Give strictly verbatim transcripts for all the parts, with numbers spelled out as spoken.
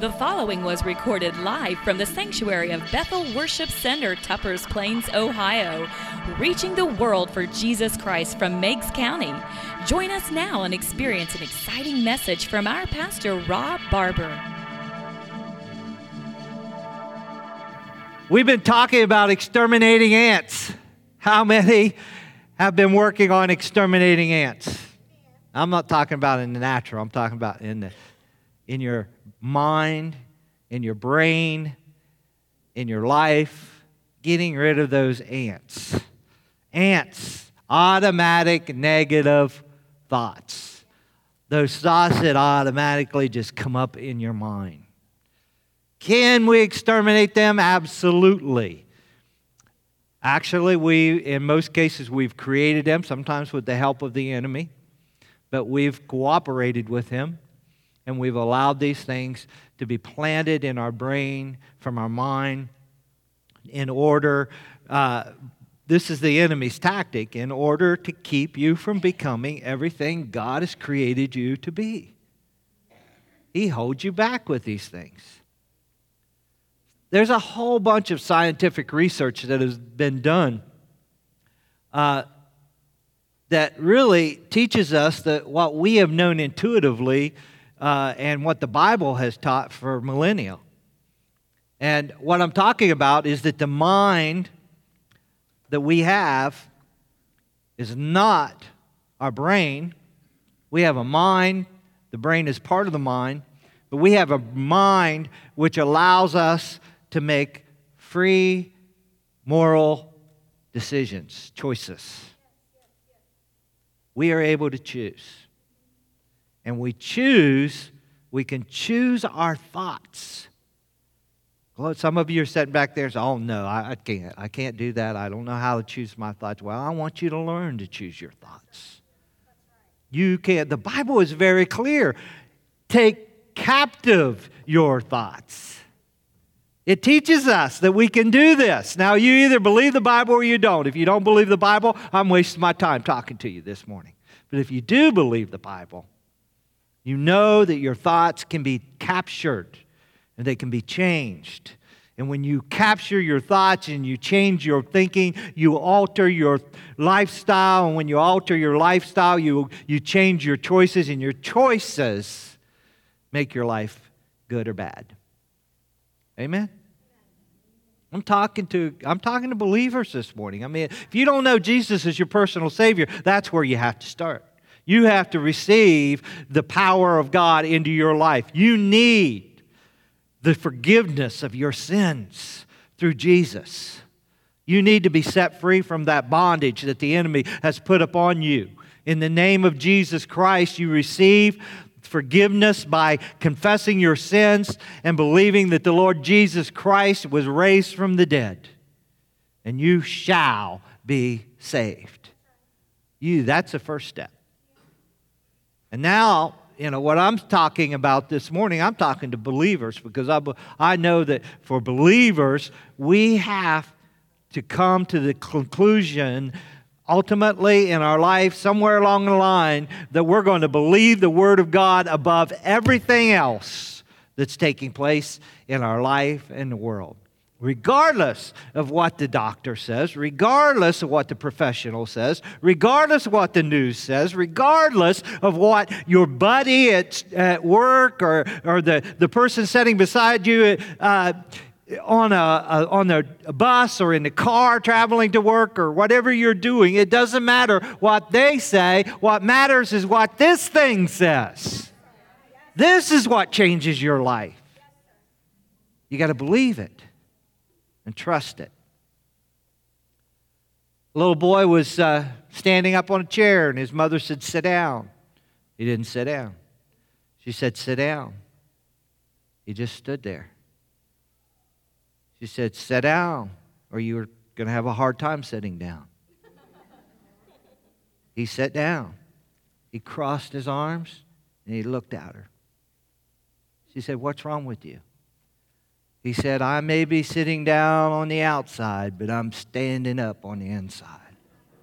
The following was recorded live from the sanctuary of Bethel Worship Center, Tuppers Plains, Ohio, reaching the world for Jesus Christ from Meigs County. Join us now and experience an exciting message from our pastor, Rob Barber. We've been talking about exterminating ants. How many have been working on exterminating ants? I'm not talking about in the natural. I'm talking about in the in your mind, in your brain, in your life, getting rid of those ants. Ants, automatic negative thoughts. Those thoughts that automatically just come up in your mind. Can we exterminate them? Absolutely. Actually, we, in most cases, we've created them, sometimes with the help of the enemy, but we've cooperated with him. And we've allowed these things to be planted in our brain, from our mind, in order, uh, this is the enemy's tactic, in order to keep you from becoming everything God has created you to be. He holds you back with these things. There's a whole bunch of scientific research that has been done uh, that really teaches us that what we have known intuitively Uh, and what the Bible has taught for millennia. And what I'm talking about is that the mind that we have is not our brain. We have a mind. The brain is part of the mind. But we have a mind which allows us to make free, moral decisions, choices. We are able to choose. And we choose, we can choose our thoughts. Well, some of you are sitting back there saying, oh no, I, I can't. I can't do that. I don't know how to choose my thoughts. Well, I want you to learn to choose your thoughts. You can't. The Bible is very clear. Take captive your thoughts. It teaches us that we can do this. Now, you either believe the Bible or you don't. If you don't believe the Bible, I'm wasting my time talking to you this morning. But if you do believe the Bible, you know that your thoughts can be captured and they can be changed. And when you capture your thoughts and you change your thinking, you alter your lifestyle. And when you alter your lifestyle, you, you change your choices. And your choices make your life good or bad. Amen? I'm talking to I'm talking to believers this morning. I mean, if you don't know Jesus as your personal Savior, that's where you have to start. You have to receive the power of God into your life. You need the forgiveness of your sins through Jesus. You need to be set free from that bondage that the enemy has put upon you. In the name of Jesus Christ, you receive forgiveness by confessing your sins and believing that the Lord Jesus Christ was raised from the dead. And you shall be saved. You, that's the first step. And now, you know, what I'm talking about this morning, I'm talking to believers because I, I know that for believers, we have to come to the conclusion ultimately in our life, somewhere along the line, that we're going to believe the Word of God above everything else that's taking place in our life and the world. Regardless of what the doctor says, regardless of what the professional says, regardless of what the news says, regardless of what your buddy at, at work or, or the, the person sitting beside you uh, on, a, a, on a bus or in the car traveling to work or whatever you're doing, it doesn't matter what they say. What matters is what this thing says. This is what changes your life. You got to believe it. And trust it. A little boy was uh, standing up on a chair, and his mother said, sit down. He didn't sit down. She said, sit down. He just stood there. She said, sit down, or you're going to have a hard time sitting down. He sat down. He crossed his arms, and he looked at her. She said, what's wrong with you? He said, I may be sitting down on the outside, but I'm standing up on the inside.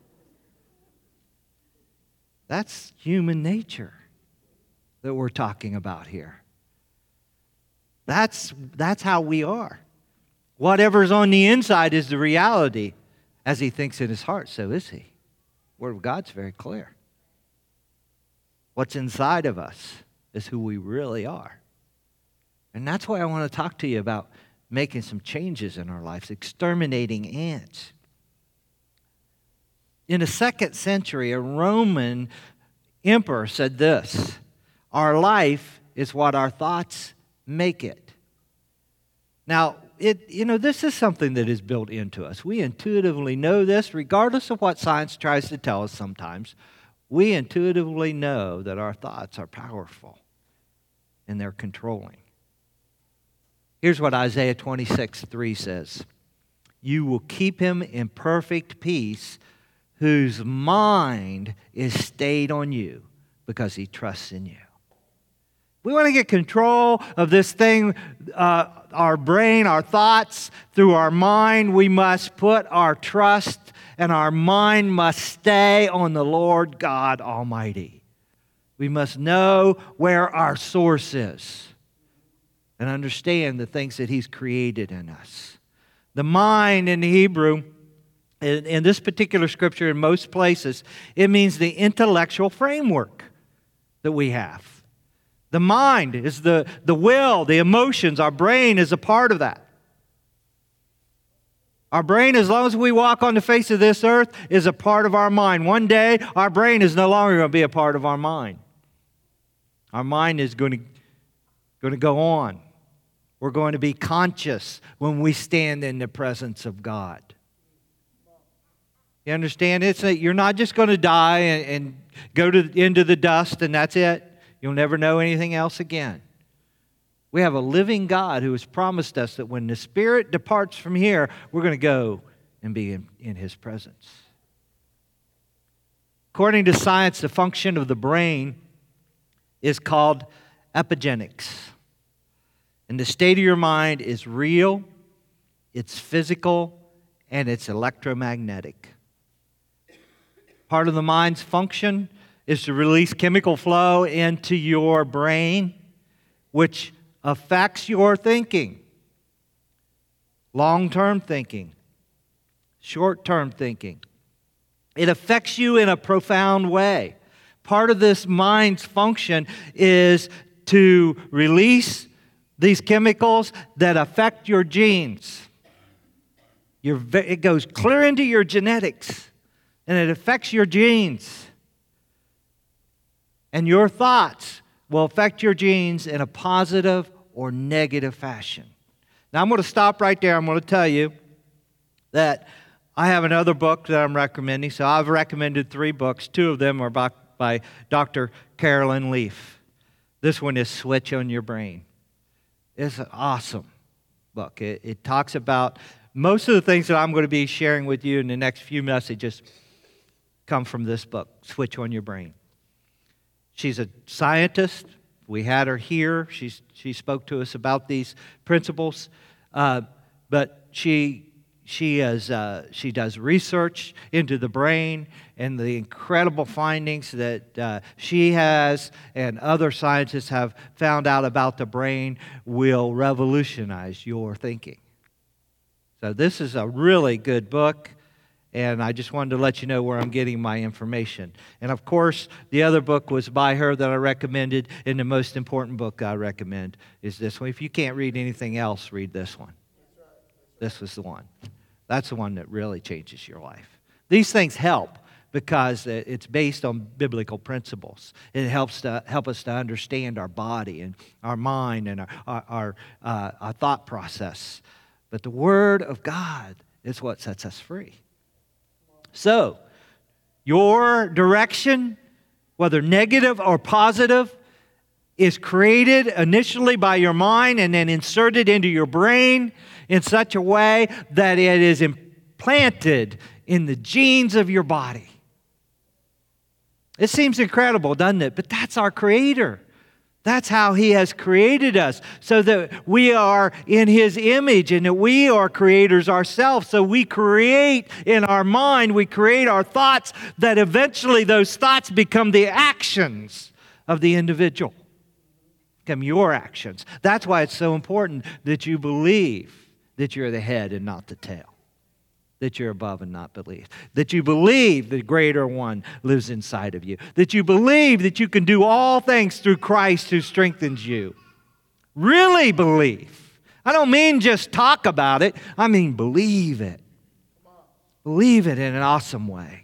That's human nature that we're talking about here. That's, that's how we are. Whatever's on the inside is the reality. As he thinks in his heart, so is he. Word of God's very clear. What's inside of us is who we really are. And that's why I want to talk to you about making some changes in our lives, exterminating ants. In the second century, a Roman emperor said this: our life is what our thoughts make it. Now, it, you know, this is something that is built into us. We intuitively know this, regardless of what science tries to tell us sometimes. We intuitively know that our thoughts are powerful and they're controlling. Here's what Isaiah twenty-six three says: you will keep him in perfect peace whose mind is stayed on you because he trusts in you. We want to get control of this thing, uh, our brain, our thoughts, through our mind. We must put our trust and our mind must stay on the Lord God Almighty. We must know where our source is and understand the things that he's created in us. The mind in the Hebrew, in, in this particular scripture, in most places, it means the intellectual framework that we have. The mind is the, the will, the emotions. Our brain is a part of that. Our brain, as long as we walk on the face of this earth, is a part of our mind. One day, our brain is no longer going to be a part of our mind. Our mind is going to, going to go on. We're going to be conscious when we stand in the presence of God. You understand? It's a, you're not just going to die and, and go to, into the dust and that's it. You'll never know anything else again. We have a living God who has promised us that when the Spirit departs from here, we're going to go and be in, in His presence. According to science, the function of the brain is called epigenetics. And the state of your mind is real, it's physical, and it's electromagnetic. Part of the mind's function is to release chemical flow into your brain, which affects your thinking. Long-term thinking, short-term thinking. It affects you in a profound way. Part of this mind's function is to release these chemicals that affect your genes. Your, it goes clear into your genetics, and it affects your genes. And your thoughts will affect your genes in a positive or negative fashion. Now, I'm going to stop right there. I'm going to tell you that I have another book that I'm recommending. So I've recommended three books. Two of them are by, by Doctor Carolyn Leaf. This one is Switch on Your Brain. It's an awesome book. It, it talks about most of the things that I'm going to be sharing with you in the next few messages come from this book, Switch on Your Brain. She's a scientist. We had her here. She's, she spoke to us about these principles. Uh, but she, she, is, uh, she does research into the brain and the incredible findings that uh, she has and other scientists have found out about the brain will revolutionize your thinking. So this is a really good book. And I just wanted to let you know where I'm getting my information. And of course, the other book was by her that I recommended, and the most important book I recommend is this one. If you can't read anything else, read this one. This was the one. That's the one that really changes your life. These things help because it's based on biblical principles. It helps to help us to understand our body and our mind and our, our, our, uh, our thought process. But the Word of God is what sets us free. So, your direction, whether negative or positive, is created initially by your mind and then inserted into your brain in such a way that it is implanted in the genes of your body. It seems incredible, doesn't it? But that's our Creator. That's how He has created us, so that we are in His image and that we are creators ourselves. So we create in our mind, we create our thoughts, that eventually those thoughts become the actions of the individual. become your actions. That's why it's so important that you believe that you're the head and not the tail, that you're above and not beneath, that you believe the greater one lives inside of you, that you believe that you can do all things through Christ who strengthens you. Really believe. I don't mean just talk about it. I mean believe it. Believe it in an awesome way.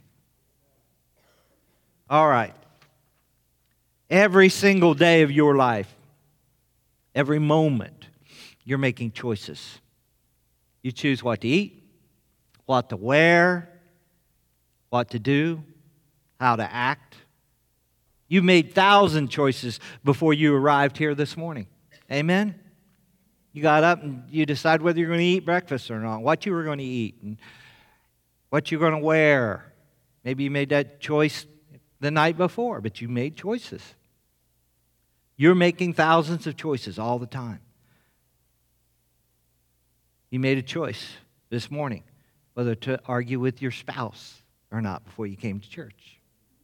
All right. Every single day of your life, every moment, you're making choices. You choose what to eat, what to wear, what to do, how to act. You made thousand choices before you arrived here this morning. Amen? You got up and you decided whether you're going to eat breakfast or not, what you were going to eat, and what you're going to wear. Maybe you made that choice the night before, but you made choices. You're making thousands of choices all the time. You made a choice this morning whether to argue with your spouse or not before you came to church,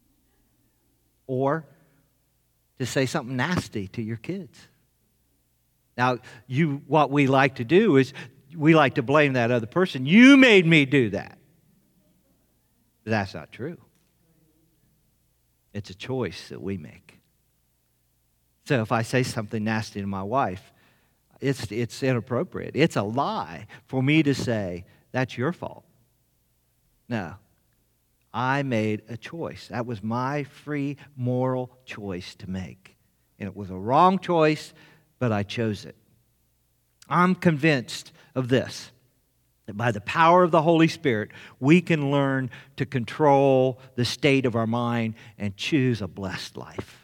or to say something nasty to your kids. Now, you, what we like to do is we like to blame that other person. You made me do that. But that's not true. It's a choice that we make. So if I say something nasty to my wife, it's, it's inappropriate. It's a lie for me to say, that's your fault. No. I made a choice. That was my free moral choice to make. And it was a wrong choice, but I chose it. I'm convinced of this, that by the power of the Holy Spirit, we can learn to control the state of our mind and choose a blessed life.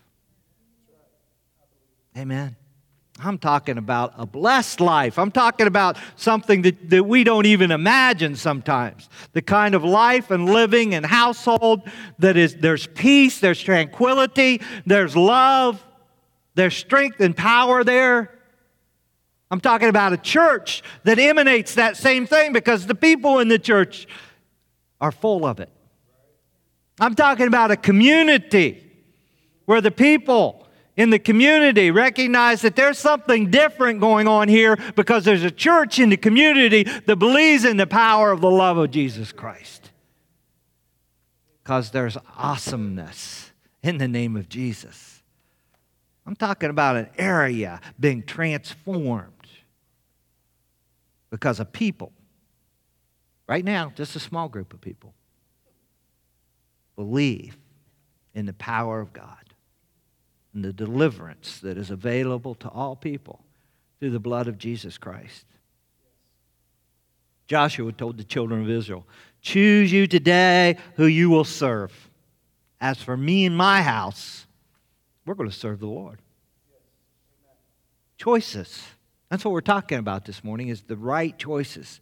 Amen. I'm talking about a blessed life. I'm talking about something that, that we don't even imagine sometimes. The kind of life and living and household that is, there's peace, there's tranquility, there's love, there's strength and power there. I'm talking about a church that emanates that same thing because the people in the church are full of it. I'm talking about a community where the people in the community recognize that there's something different going on here because there's a church in the community that believes in the power of the love of Jesus Christ. Because there's awesomeness in the name of Jesus. I'm talking about an area being transformed because of people. Right now, just a small group of people believe in the power of God and the deliverance that is available to all people through the blood of Jesus Christ. Joshua told the children of Israel, choose you today who you will serve. As for me and my house, we're going to serve the Lord. Choices. That's what we're talking about this morning, is the right choices.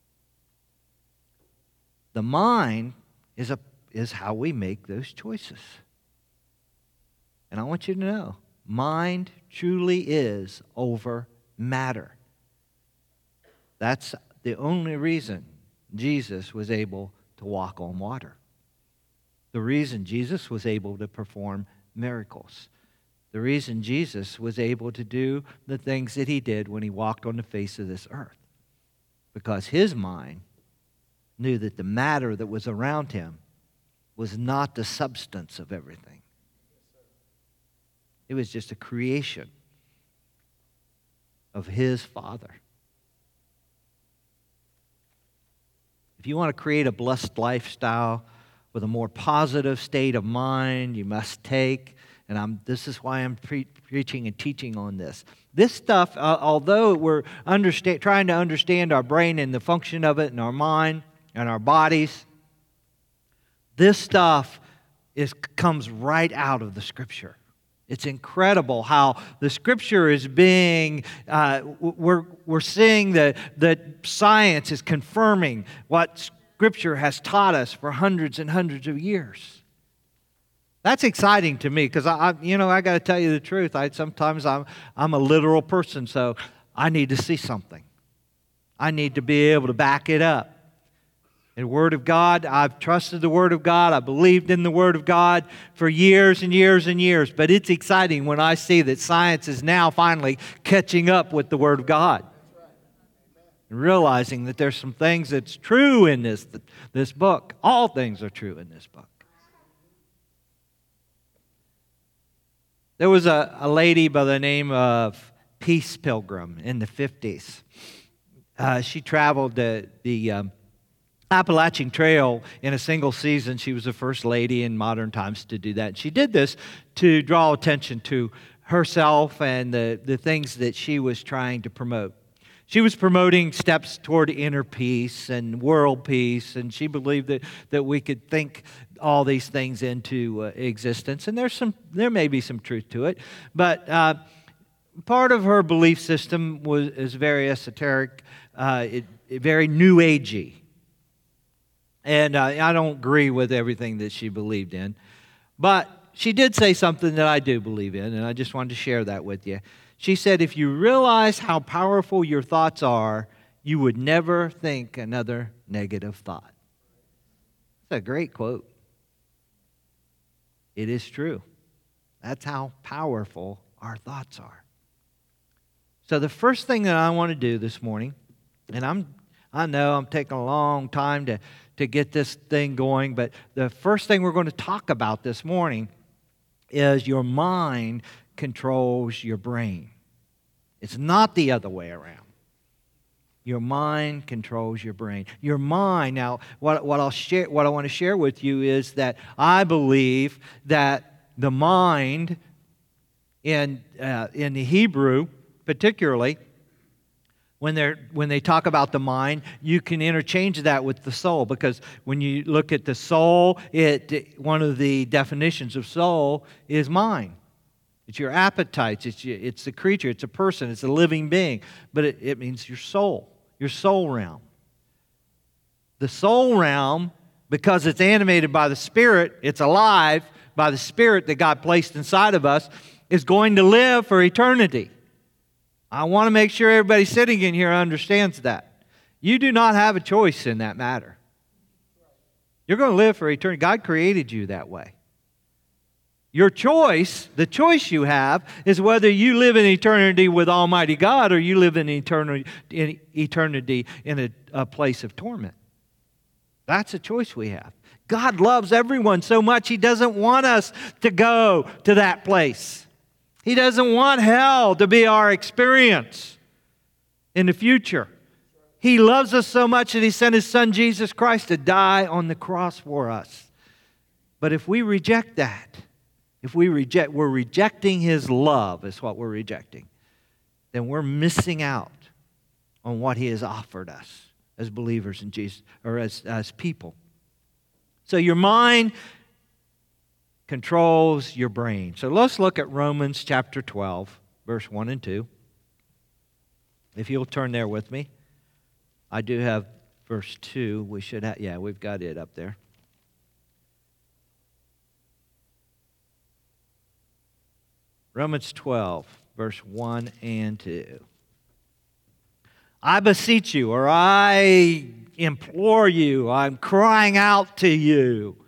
The mind is, a, is how we make those choices. And I want you to know, mind truly is over matter. That's the only reason Jesus was able to walk on water. The reason Jesus was able to perform miracles. The reason Jesus was able to do the things that he did when he walked on the face of this earth. Because his mind knew that the matter that was around him was not the substance of everything. It was just a creation of his Father. If you want to create a blessed lifestyle with a more positive state of mind, you must take, and I'm, this is why I'm pre- preaching and teaching on this. This stuff, uh, although we're understand, trying to understand our brain and the function of it and our mind and our bodies, this stuff is, comes right out of the Scripture. It's incredible how the Scripture is being, uh, we're, we're seeing that, that science is confirming what Scripture has taught us for hundreds and hundreds of years. That's exciting to me because, I, I, you know, I got to tell you the truth. I Sometimes I'm, I'm a literal person, so I need to see something. I need to be able to back it up. And the Word of God, I've trusted the Word of God. I believed in the Word of God for years and years and years. But it's exciting when I see that science is now finally catching up with the Word of God. And realizing that there's some things that's true in this, this book. All things are true in this book. There was a, a lady by the name of Peace Pilgrim in the fifties. Uh, she traveled the, the um, Appalachian Trail in a single season. She was the first lady in modern times to do that. She did this to draw attention to herself and the, the things that she was trying to promote. She was promoting steps toward inner peace and world peace, and she believed that, that we could think all these things into uh, existence. And there's some, there may be some truth to it, but uh, part of her belief system was is very esoteric, uh, it, it very new agey. And uh, I don't agree with everything that she believed in. But she did say something that I do believe in, and I just wanted to share that with you. She said, if you realize how powerful your thoughts are, you would never think another negative thought. That's a great quote. It is true. That's how powerful our thoughts are. So the first thing that I want to do this morning, and I'm I know I'm taking a long time to, to get this thing going, but the first thing we're going to talk about this morning is your mind controls your brain. It's not the other way around. Your mind controls your brain. Your mind, now, what, what, I'll share, what I want to share with you is that I believe that the mind, in, uh, in the Hebrew particularly, When, they're, when they talk about the mind, you can interchange that with the soul, because when you look at the soul, it one of the definitions of soul is mind. It's your appetites, it's, your, it's the creature, it's a person, it's a living being, but it, it means your soul, your soul realm. The soul realm, because it's animated by the Spirit, it's alive by the Spirit that God placed inside of us, is going to live for eternity. I want to make sure everybody sitting in here understands that. You do not have a choice in that matter. You're going to live for eternity. God created you that way. Your choice, the choice you have, is whether you live in eternity with Almighty God or you live in eternity in, eternity in a, a place of torment. That's a choice we have. God loves everyone so much, He doesn't want us to go to that place. He doesn't want hell to be our experience in the future. He loves us so much that He sent His Son Jesus Christ to die on the cross for us. But if we reject that, if we reject, we're rejecting His love, is what we're rejecting, then we're missing out on what He has offered us as believers in Jesus, or as, as people. So your mind controls your brain. So let's look at Romans chapter twelve, verse one and two. If you'll turn there with me. I do have verse two. We should have, yeah, we've got it up there. Romans twelve, verse one and two. I beseech you, or I implore you, I'm crying out to you,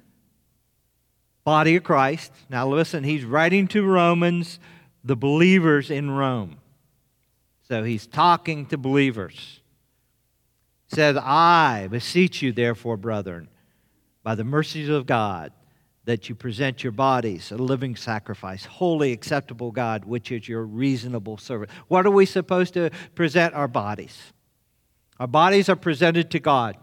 body of Christ. Now listen, he's writing to Romans, the believers in Rome. So he's talking to believers. He said, I beseech you, therefore, brethren, by the mercies of God, that you present your bodies a living sacrifice, wholly acceptable God, which is your reasonable service. What are we supposed to present our bodies? Our bodies are presented to God.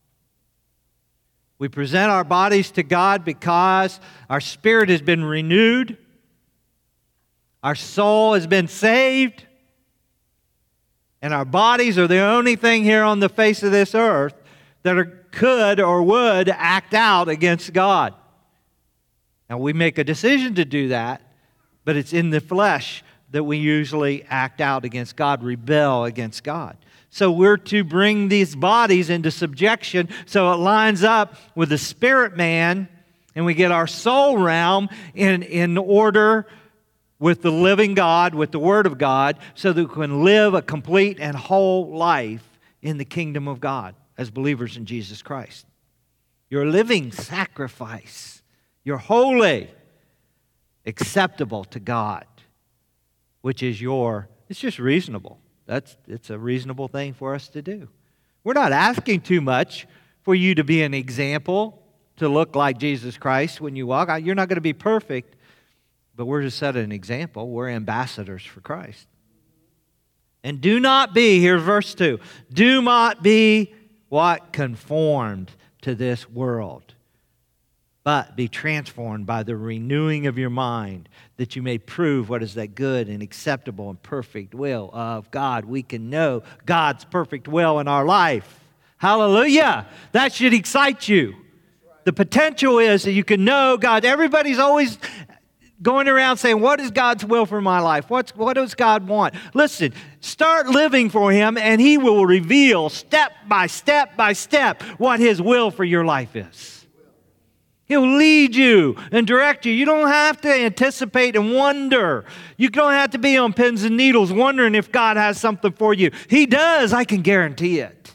We present our bodies to God because our spirit has been renewed, our soul has been saved, and our bodies are the only thing here on the face of this earth that are, could or would act out against God. Now, we make a decision to do that, but it's in the flesh that we usually act out against God, rebel against God. So we're to bring these bodies into subjection so it lines up with the spirit man, and we get our soul realm in, in order with the living God, with the Word of God, so that we can live a complete and whole life in the kingdom of God. as believers in Jesus Christ. You're a living sacrifice. You're holy, acceptable to God, which is your, it's just reasonable. That's, it's a reasonable thing for us to do. We're not asking too much for you to be an example, to look like Jesus Christ when you walk. You're not going to be perfect, but we're to set an example. We're ambassadors for Christ. And do not be, here's verse two, do not be what? Conformed to this world, but be transformed by the renewing of your mind, that you may prove what is that good and acceptable and perfect will of God. We can know God's perfect will in our life. Hallelujah! That should excite you. The potential is that you can know God. Everybody's always going around saying, what is God's will for my life? What's, what does God want? Listen, start living for Him, and He will reveal step by step by step what His will for your life is. He'll lead you and direct you. You don't have to anticipate and wonder. You don't have to be on pins and needles wondering if God has something for you. He does, I can guarantee it.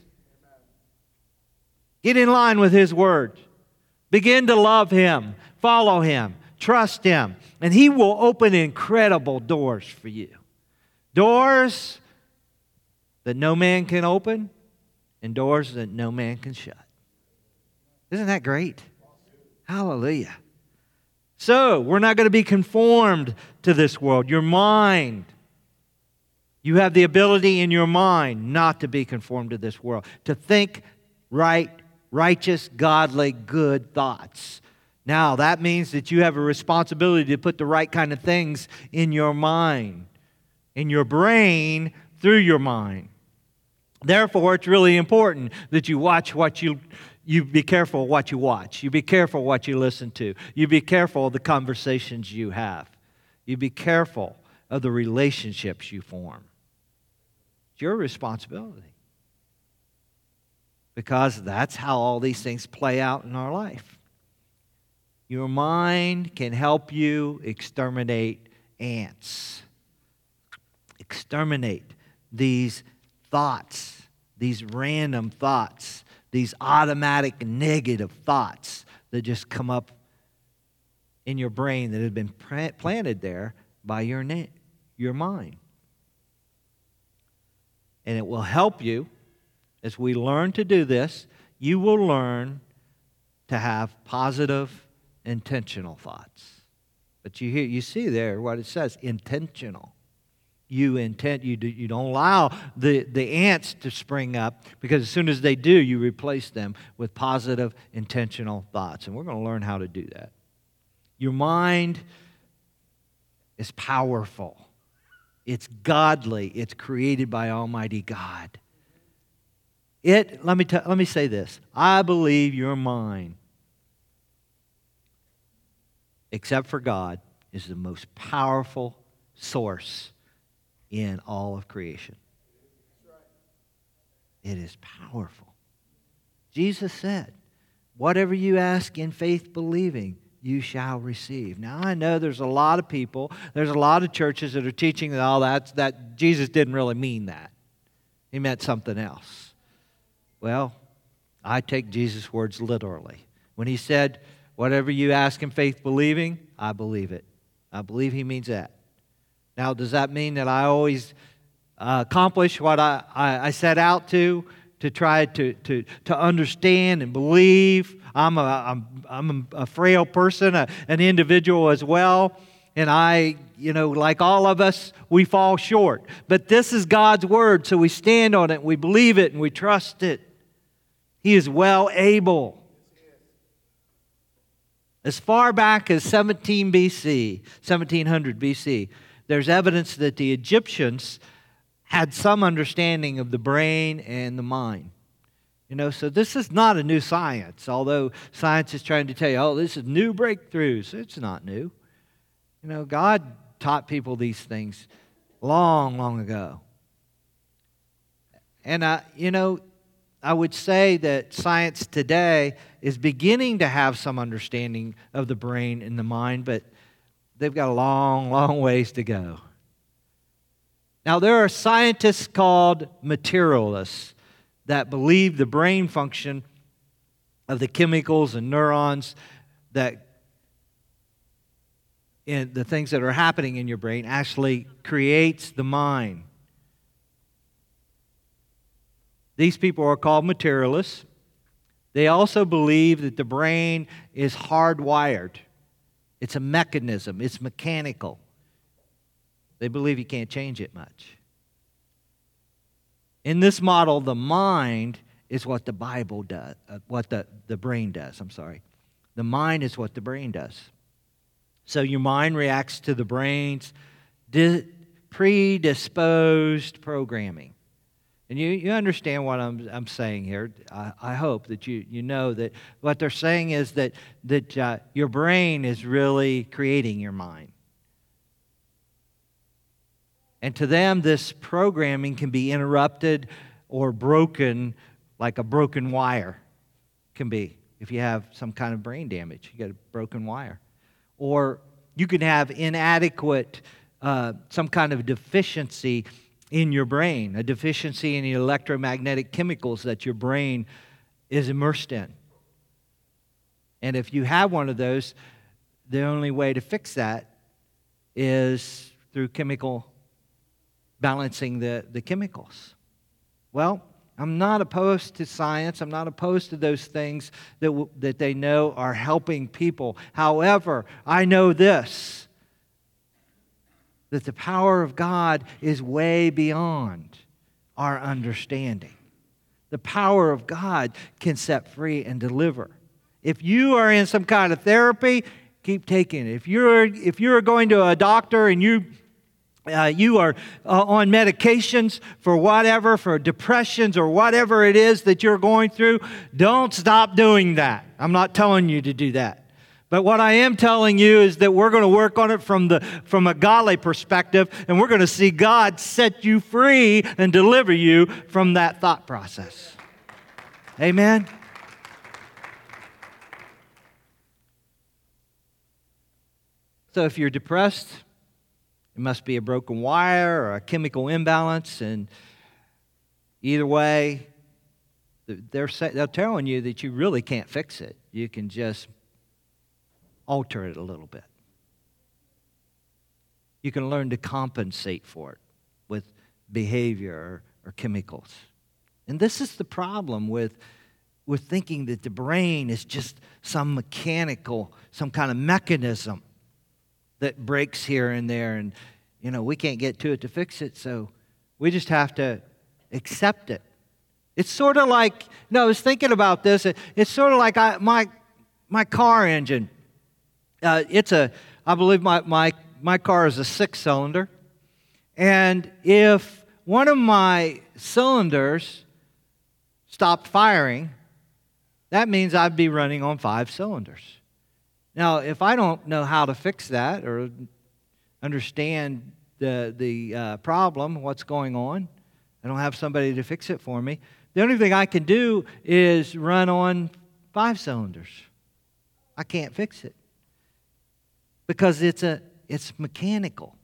Get in line with His Word. Begin to love Him, follow Him, trust Him, and He will open incredible doors for you. Doors that no man can open and doors that no man can shut. Isn't that great? Hallelujah. So, we're not going to be conformed to this world. Your mind, you have the ability in your mind not to be conformed to this world, to think right, righteous, godly, good thoughts. Now, that means that you have a responsibility to put the right kind of things in your mind, in your brain, through your mind. Therefore, it's really important that you watch what you, you be careful what you watch. You be careful what you listen to. You be careful of the conversations you have. You be careful of the relationships you form. It's your responsibility. Because that's how all these things play out in our life. Your mind can help you exterminate ants. Exterminate these thoughts, these random thoughts, these automatic negative thoughts that just come up in your brain that have been planted there by your, na- your mind. And it will help you. As we learn to do this, you will learn to have positive, intentional thoughts. But you hear, you see there what it says, intentional. You intend, you, do, you don't allow the, the ants to spring up, because as soon as they do, you replace them with positive, intentional thoughts. And we're going to learn how to do that. Your mind is powerful. It's godly. It's created by Almighty God. It, let me, t- let me say this. I believe your mind, except for God, is the most powerful source in all of creation. It is powerful. Jesus said, whatever you ask in faith believing, you shall receive. Now, I know there's a lot of people, there's a lot of churches that are teaching that all that, that Jesus didn't really mean that. He meant something else. Well, I take Jesus' words literally. When He said, whatever you ask in faith believing, I believe it. I believe He means that. Now, does that mean that I always uh, accomplish what I, I, I set out to, to try to, to, to understand and believe? I'm a, I'm, I'm a frail person, a, an individual as well, and I, you know, like all of us, we fall short. But this is God's Word, so we stand on it, we believe it, and we trust it. He is well able. As far back as seventeen B C, seventeen hundred B C, there's evidence that the Egyptians had some understanding of the brain and the mind. You know, so this is not a new science, although science is trying to tell you, oh, this is new breakthroughs. It's not new. You know, God taught people these things long, long ago. And, uh, you know, I would say that science today is beginning to have some understanding of the brain and the mind, but they've got a long, long ways to go. Now, there are scientists called materialists. that believe the brain function of the chemicals and neurons that in the things that are happening in your brain actually creates the mind. These people are called materialists. They also believe that the brain is hardwired. It's a mechanism. It's mechanical. They believe you can't change it much. In this model, the mind is what the Bible does, uh, what the, the brain does, I'm sorry. The mind is what the brain does. So your mind reacts to the brain's di- predisposed programming. And you, you understand what I'm, I'm saying here. I, I hope that you, you know that what they're saying is that, that uh, your brain is really creating your mind. And to them, this programming can be interrupted or broken like a broken wire can be. If you have some kind of brain damage, you get a broken wire. Or you can have inadequate, uh, some kind of deficiency in your brain, a deficiency in the electromagnetic chemicals that your brain is immersed in. And if you have one of those, the only way to fix that is through chemical balancing the, the chemicals. Well, I'm not opposed to science. I'm not opposed to those things that, w- that they know are helping people. However, I know this, that the power of God is way beyond our understanding. The power of God can set free and deliver. If you are in some kind of therapy, keep taking it. If you're, if you're going to a doctor and you Uh, you are uh, on medications for whatever, for depressions or whatever it is that you're going through, don't stop doing that. I'm not telling you to do that. But what I am telling you is that we're going to work on it from the from a godly perspective, and we're going to see God set you free and deliver you from that thought process. Amen? So if you're depressed, it must be a broken wire or a chemical imbalance, and either way, they're, they're telling you that you really can't fix it. You can just alter it a little bit. You can learn to compensate for it with behavior or, or chemicals. And this is the problem with, with thinking that the brain is just some mechanical, some kind of mechanism that breaks here and there, and you know we can't get to it to fix it, so we just have to accept it. It's sort of like, you know, I was thinking about this. It, it's sort of like I, my my car engine. Uh, it's a, I believe my my my car is a six-cylinder, and if one of my cylinders stopped firing, that means I'd be running on five cylinders. Now, if I don't know how to fix that or understand the, the uh, problem, what's going on, I don't have somebody to fix it for me, the only thing I can do is run on five cylinders. I can't fix it because it's, a, it's mechanical.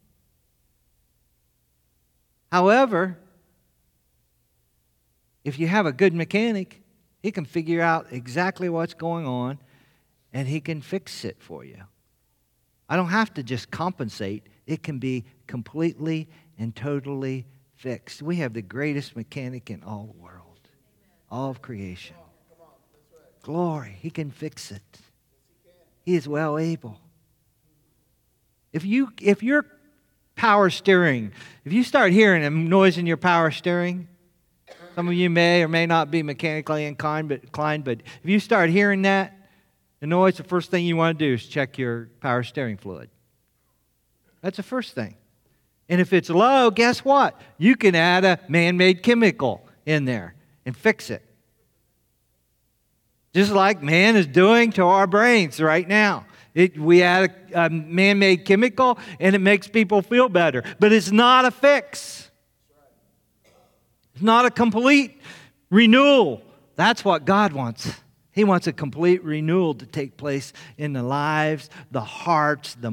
However, if you have a good mechanic, he can figure out exactly what's going on, and he can fix it for you. I don't have to just compensate. It can be completely and totally fixed. We have the greatest mechanic in all the world, all of creation. Glory, he can fix it. He is well able. If you, if your power steering, if you start hearing a noise in your power steering, some of you may or may not be mechanically inclined, but, inclined, but if you start hearing that, the noise, the first thing you want to do is check your power steering fluid. That's the first thing. And if it's low, guess what? You can add a man-made chemical in there and fix it. Just like man is doing to our brains right now. It, we add a, a man-made chemical and it makes people feel better. But it's not a fix. It's not a complete renewal. That's what God wants. He wants a complete renewal to take place in the lives, the hearts, the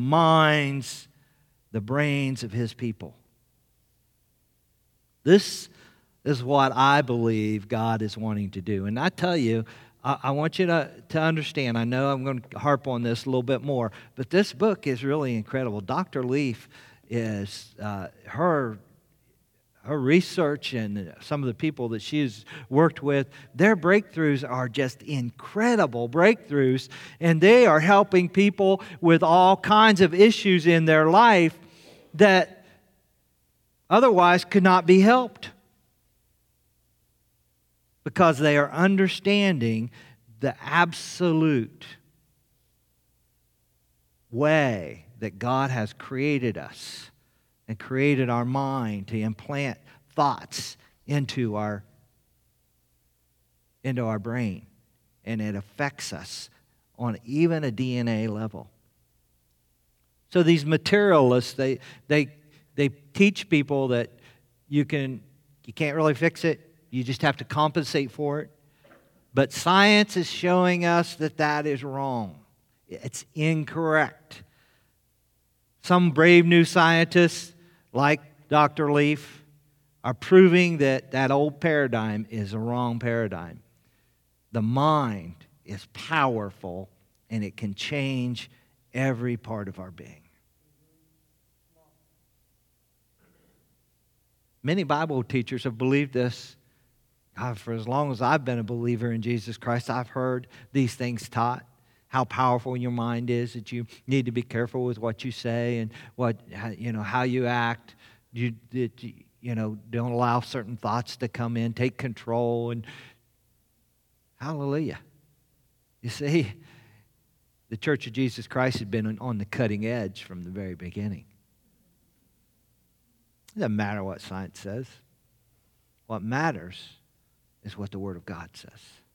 minds, the brains of His people. This, is what I believe God is wanting to do. And I tell you, I, I want you to, to understand, I know I'm going to harp on this a little bit more, but this book is really incredible. Doctor Leaf is, uh, her, her research and some of the people that she's worked with, their breakthroughs are just incredible breakthroughs, and they are helping people with all kinds of issues in their life that otherwise could not be helped, because they are understanding the absolute way that God has created us and created our mind to implant thoughts into our, into our brain. And it affects us on even a D N A level. So these materialists, they, they, they teach people that you, can, you can't really fix it. You just have to compensate for it. But science is showing us that that is wrong. It's incorrect. Some brave new scientists, like Doctor Leaf, are proving that that old paradigm is a wrong paradigm. The mind is powerful, and it can change every part of our being. Many Bible teachers have believed this. God, for as long as I've been a believer in Jesus Christ, I've heard these things taught. How powerful your mind is, that you need to be careful with what you say and what, you know, how you act. You, that, you know, don't allow certain thoughts to come in. Take control. And hallelujah. You see, the Church of Jesus Christ has been on the cutting edge from the very beginning. It doesn't matter what science says. What matters is what the Word of God says.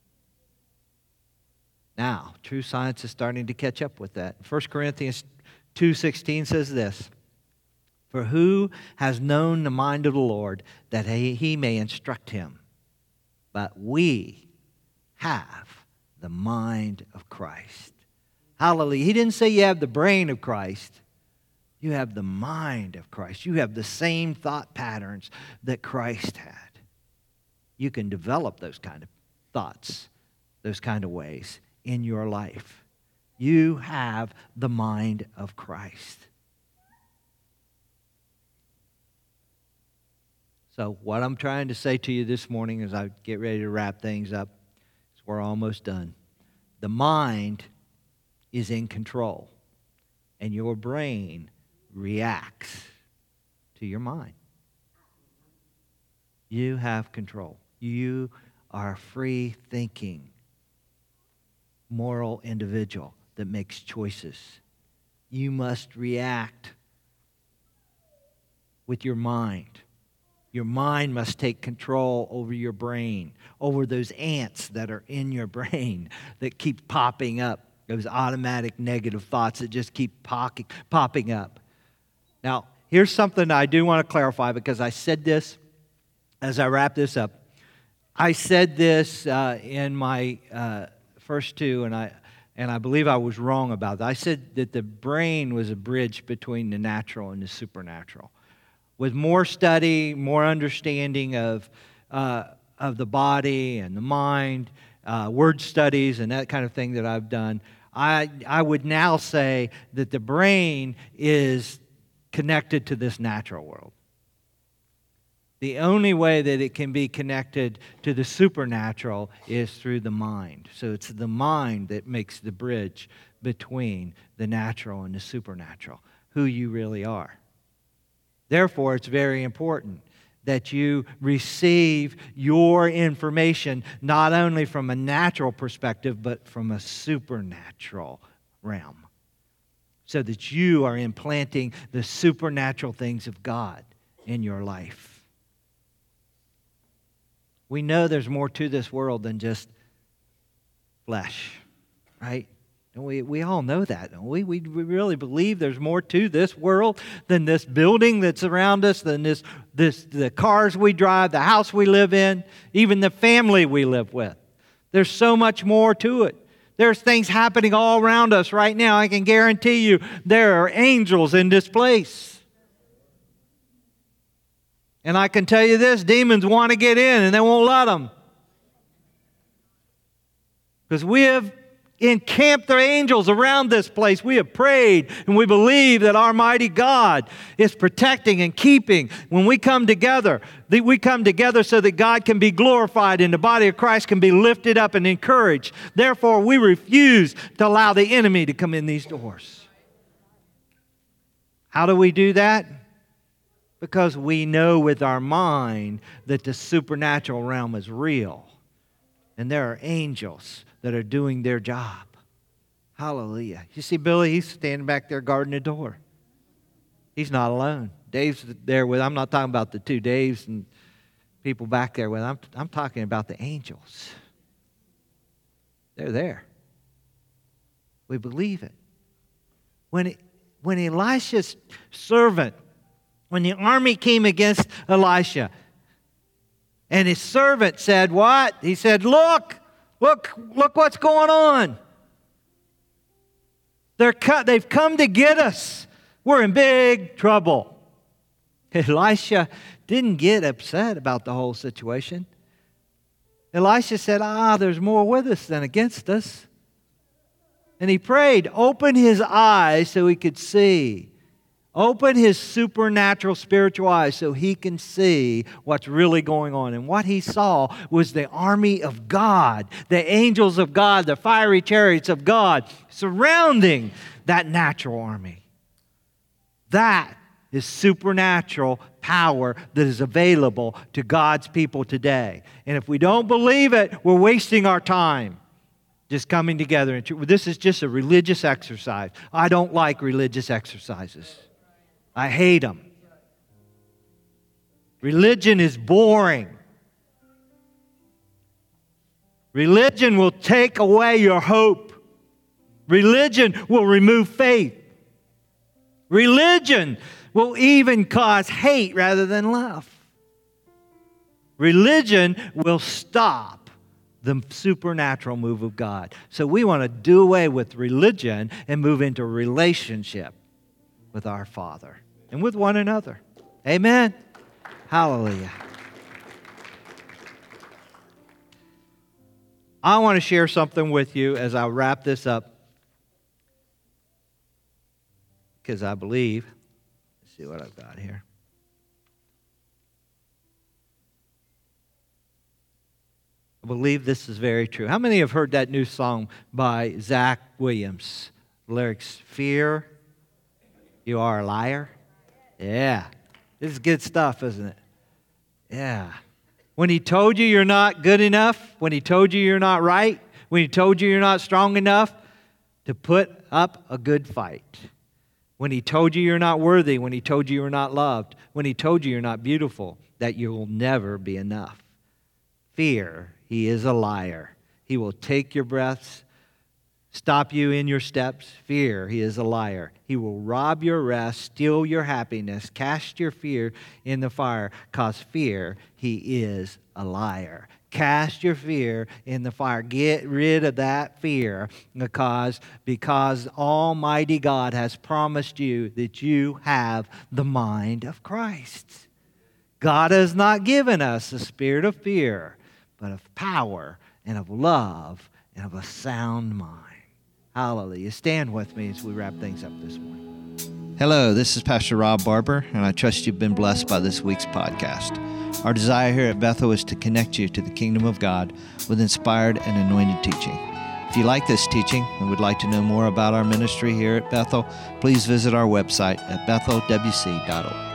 Now, true science is starting to catch up with that. First Corinthians two sixteen says this, "For who has known the mind of the Lord, that he, he may instruct him? But we have the mind of Christ." Hallelujah. He didn't say you have the brain of Christ. You have the mind of Christ. You have the same thought patterns that Christ had. You can develop those kind of thoughts, those kind of ways in your life. You have the mind of Christ. So what I'm trying to say to you this morning as I get ready to wrap things up, is we're almost done. The mind is in control, and your brain reacts to your mind. You have control. You are a free thinking, moral individual that makes choices. You must react with your mind. Your mind must take control over your brain, over those ants that are in your brain that keep popping up, those automatic negative thoughts that just keep popping, popping up. Now, here's something I do want to clarify, because I said this as I wrap this up. I said this uh, in my uh, first two, and I and I believe I was wrong about that. I said that the brain was a bridge between the natural and the supernatural. With more study, more understanding of uh, of the body and the mind, uh, word studies and that kind of thing that I've done, I I would now say that the brain is connected to this natural world. The only way that it can be connected to the supernatural is through the mind. So it's the mind that makes the bridge between the natural and the supernatural, who you really are. Therefore, it's very important that you receive your information not only from a natural perspective, but from a supernatural realm, so that you are implanting the supernatural things of God in your life. We know there's more to this world than just flesh, right? And we, we all know that, don't we? we? We really believe there's more to this world than this building that's around us, than this, this the cars we drive, the house we live in, even the family we live with. There's so much more to it. There's things happening all around us right now. I can guarantee you there are angels in this place. And I can tell you this, demons want to get in and they won't let them. Because we have encamped their angels around this place. We have prayed and we believe that our mighty God is protecting and keeping. When we come together, we come together so that God can be glorified and the body of Christ can be lifted up and encouraged. Therefore, we refuse to allow the enemy to come in these doors. How do we do that? Because we know with our mind that the supernatural realm is real. And there are angels that are doing their job. Hallelujah. You see Billy, he's standing back there guarding the door. He's not alone. Dave's there with, I'm not talking about the two Daves and people back there with, I'm, I'm talking about the angels. They're there. We believe it. When, it, when Elisha's servant, when the army came against Elisha, and his servant said, what? He said, look, look, look what's going on. They're cut, they've come to get us. We're in big trouble. Elisha didn't get upset about the whole situation. Elisha said, ah, there's more with us than against us. And he prayed, open his eyes so he could see. Open his supernatural spiritual eyes so he can see what's really going on. And what he saw was the army of God, the angels of God, the fiery chariots of God surrounding that natural army. That is supernatural power that is available to God's people today. And if we don't believe it, we're wasting our time just coming together. This is just a religious exercise. I don't like religious exercises. I hate them. Religion is boring. Religion will take away your hope. Religion will remove faith. Religion will even cause hate rather than love. Religion will stop the supernatural move of God. So we want to do away with religion and move into a relationship with our Father and with one another. Amen? Hallelujah. I want to share something with you as I wrap this up, because I believe, let's see what I've got here. I believe this is very true. How many have heard that new song by Zach Williams? Lyrics, fear, you are a liar. Yeah. This is good stuff, isn't it? Yeah. When he told you you're not good enough, when he told you you're not right, when he told you you're not strong enough to put up a good fight. When he told you you're not worthy, when he told you you're not loved, when he told you you're not beautiful, that you will never be enough. Fear, he is a liar. He will take your breaths, stop you in your steps. Fear, he is a liar. He will rob your rest, steal your happiness, cast your fear in the fire. Cause fear, he is a liar. Cast your fear in the fire. Get rid of that fear because, because Almighty God has promised you that you have the mind of Christ. God has not given us a spirit of fear, but of power and of love and of a sound mind. Hallelujah. Stand with me as we wrap things up this morning. Hello, this is Pastor Rob Barber, and I trust you've been blessed by this week's podcast. Our desire here at Bethel is to connect you to the kingdom of God with inspired and anointed teaching. If you like this teaching and would like to know more about our ministry here at Bethel, please visit our website at bethel w c dot org.